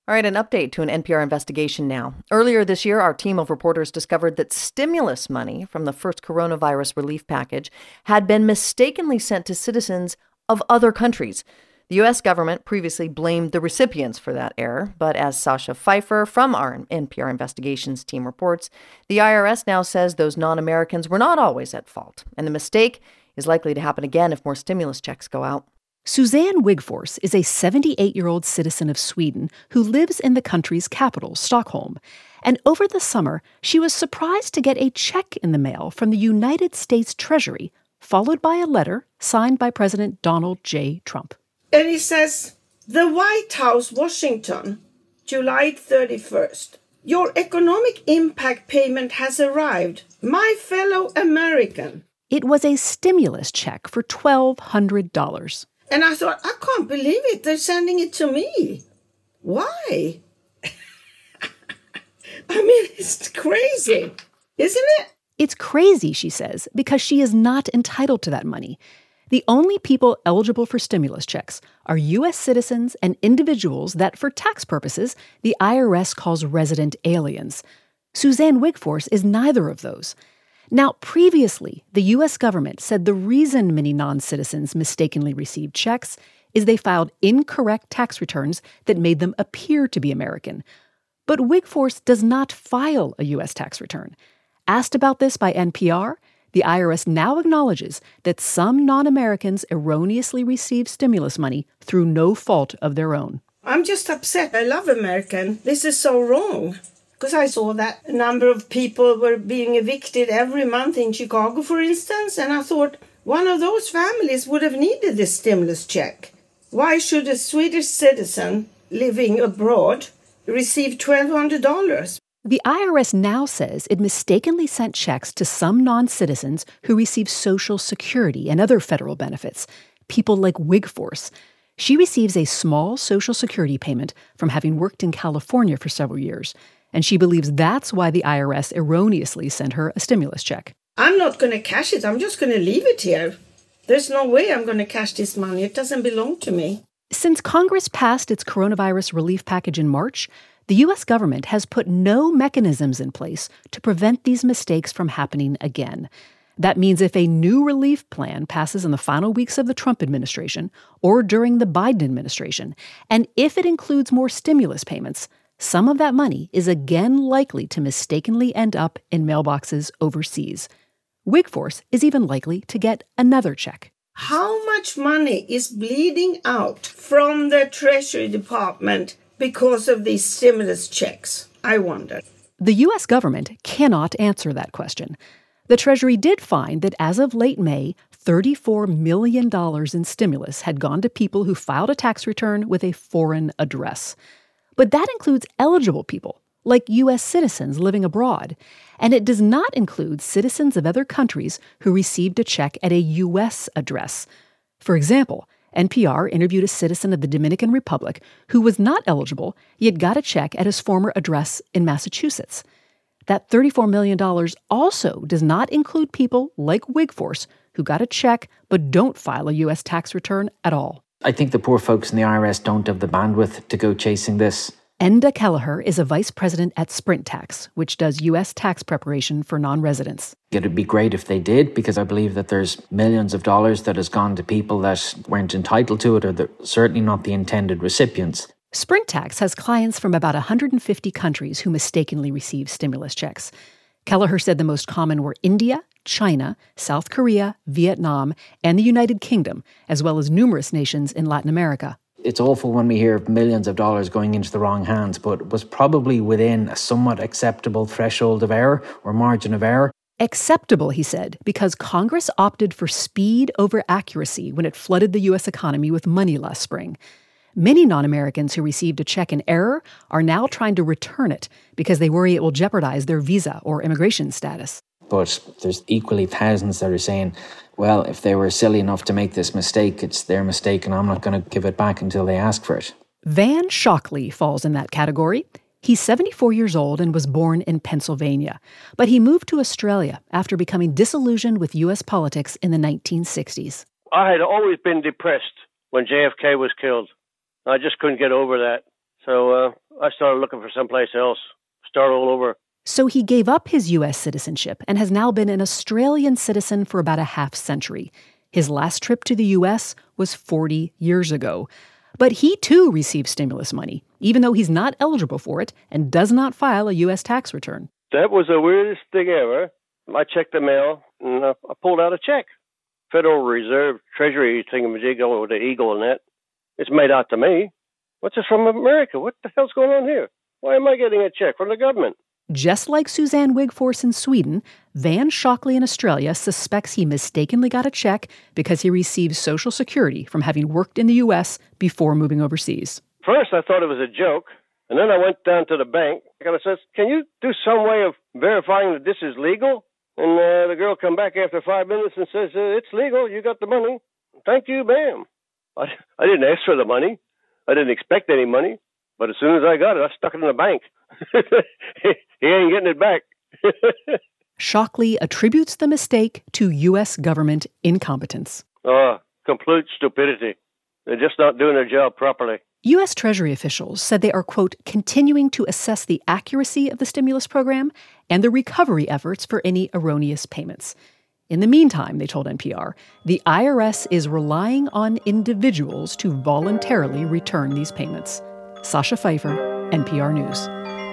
All right, an update to an NPR investigation now. Earlier this year, our team of reporters discovered that stimulus money from the first coronavirus relief package had been mistakenly sent to citizens of other countries. The U.S. government previously blamed the recipients for that error, but as Sasha Pfeiffer from our NPR investigations team reports, the IRS now says those non-Americans were not always at fault, and the mistake is likely to happen again if more stimulus checks go out. Suzanne Wigforss is a 78-year-old citizen of Sweden who lives in the country's capital, Stockholm. And over the summer, she was surprised to get a check in the mail from the United States Treasury, followed by a letter signed by President Donald J. Trump. And it says, "The White House, Washington, July 31st. Your economic impact payment has arrived, my fellow American." It was a stimulus check for $1,200. And I thought, I can't believe it. They're sending it to me. Why? I mean, it's crazy, isn't it? It's crazy, she says, because she is not entitled to that money. The only people eligible for stimulus checks are U.S. citizens and individuals that, for tax purposes, the IRS calls resident aliens. Suzanne Wigforss is neither of those. Now, previously, the U.S. government said the reason many non-citizens mistakenly received checks is they filed incorrect tax returns that made them appear to be American. But Wigforss does not file a U.S. tax return. Asked about this by NPR, the IRS now acknowledges that some non-Americans erroneously received stimulus money through no fault of their own. I'm just upset. I love American. This is so wrong. Because I saw that a number of people were being evicted every month in Chicago, for instance, and I thought one of those families would have needed this stimulus check. Why should a Swedish citizen living abroad receive $1,200? The IRS now says it mistakenly sent checks to some non-citizens who receive Social Security and other federal benefits, people like Wigforss. She receives a small Social Security payment from having worked in California for several years. And she believes that's why the IRS erroneously sent her a stimulus check. I'm not going to cash it. I'm just going to leave it here. There's no way I'm going to cash this money. It doesn't belong to me. Since Congress passed its coronavirus relief package in March, the U.S. government has put no mechanisms in place to prevent these mistakes from happening again. That means if a new relief plan passes in the final weeks of the Trump administration or during the Biden administration, and if it includes more stimulus payments, some of that money is again likely to mistakenly end up in mailboxes overseas. Wigforss is even likely to get another check. How much money is bleeding out from the Treasury Department because of these stimulus checks? I wonder. The U.S. government cannot answer that question. The Treasury did find that as of late May, $34 million in stimulus had gone to people who filed a tax return with a foreign address. But that includes eligible people, like U.S. citizens living abroad. And it does not include citizens of other countries who received a check at a U.S. address. For example, NPR interviewed a citizen of the Dominican Republic who was not eligible, yet got a check at his former address in Massachusetts. That $34 million also does not include people like Wigforss who got a check but don't file a U.S. tax return at all. I think the poor folks in the IRS don't have the bandwidth to go chasing this. Enda Kelleher is a vice president at Sprint Tax, which does U.S. tax preparation for non-residents. It would be great if they did, because I believe that there's millions of dollars that has gone to people that weren't entitled to it, or they're certainly not the intended recipients. Sprint Tax has clients from about 150 countries who mistakenly receive stimulus checks. Kelleher said the most common were India, China, South Korea, Vietnam, and the United Kingdom, as well as numerous nations in Latin America. It's awful when we hear of millions of dollars going into the wrong hands, but it was probably within a somewhat acceptable threshold of error or margin of error. Acceptable, he said, because Congress opted for speed over accuracy when it flooded the U.S. economy with money last spring. Many non-Americans who received a check in error are now trying to return it because they worry it will jeopardize their visa or immigration status. But there's equally thousands that are saying, well, if they were silly enough to make this mistake, it's their mistake and I'm not going to give it back until they ask for it. Van Shockley falls in that category. He's 74 years old and was born in Pennsylvania. But he moved to Australia after becoming disillusioned with U.S. politics in the 1960s. I had always been depressed when JFK was killed. I just couldn't get over that. So I started looking for someplace else, start all over. So he gave up his U.S. citizenship and has now been an Australian citizen for about a half century. His last trip to the U.S. was 40 years ago. But he, too, received stimulus money, even though he's not eligible for it and does not file a U.S. tax return. That was the weirdest thing ever. I checked the mail, and I pulled out a check. Federal Reserve Treasury thingamajiggle with the eagle and that. It's made out to me. What's this from America? What the hell's going on here? Why am I getting a check from the government? Just like Suzanne Wigforss in Sweden, Van Shockley in Australia suspects he mistakenly got a check because he received Social Security from having worked in the U.S. before moving overseas. First, I thought it was a joke, and then I went down to the bank and I said, "Can you do some way of verifying that this is legal?" And the girl come back after 5 minutes and says, "It's legal. You got the money." "Thank you, ma'am." I didn't ask for the money. I didn't expect any money. But as soon as I got it, I stuck it in the bank. He ain't getting it back. Shockley attributes the mistake to U.S. government incompetence. Complete stupidity. They're just not doing their job properly. U.S. Treasury officials said they are, quote, continuing to assess the accuracy of the stimulus program and the recovery efforts for any erroneous payments. In the meantime, they told NPR, the IRS is relying on individuals to voluntarily return these payments. Sasha Pfeiffer, NPR News.